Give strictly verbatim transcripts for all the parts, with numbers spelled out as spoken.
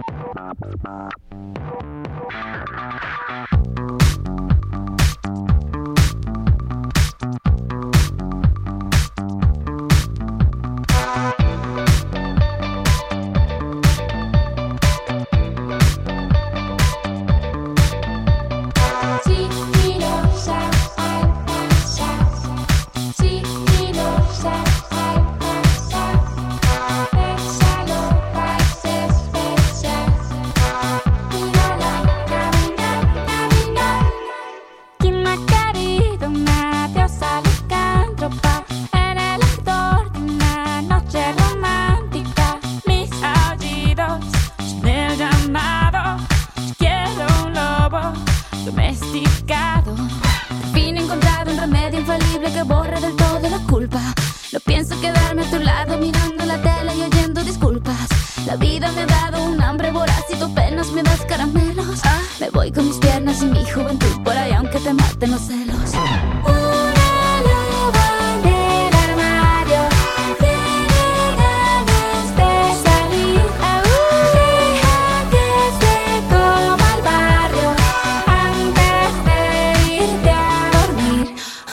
Domesticado. Por fin he encontrado un remedio infalible que borre del todo la culpa. No pienso quedarme a tu lado mirando la tele y oyendo disculpas. La vida me ha dado un hambre voraz y tú apenas me das caramelos. Ah, me voy con mis piernas y mi juventud por ahí aunque te maten los celos. Una loba en el armario tiene ganas de salir. Aún deja que se coma el barrio antes de irte a dormir.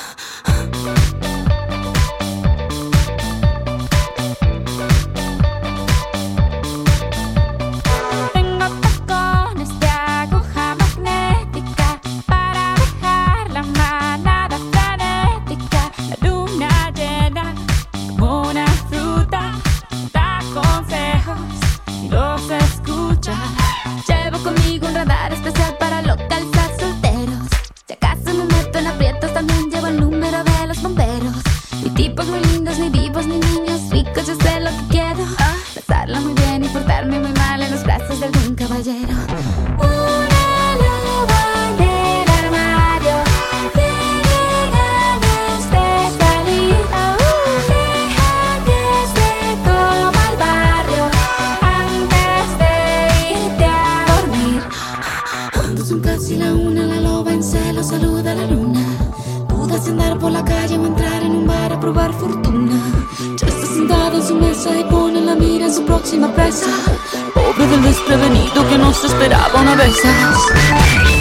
Tengo tacones de aguja magnética para dejar la manada frenética. La luna llena como una fruta da consejos y los escucha. Llevo conmigo un radar especial para localizar solteros. Si acaso me meto en aprietos, también llevo el número de los bomberos. Ni tipos muy lindos, ni divos, ni niños ricos, yo sé lo que quiero. Pasarla muy bien y portarme muy mal en los brazos de algún caballero. Una loba en el armario tiene ganas de salir. Aún deja que se coma el barrio antes de irte a dormir. Cuando son casi la una, la loba en celo saluda a la luna. Duda si andar por la calle o entrar en un bar a probar fortuna. Ya está sentada en su mesa y pone la mira en su próxima presa. Pobre del desprevenido que no se esperaba una de esas.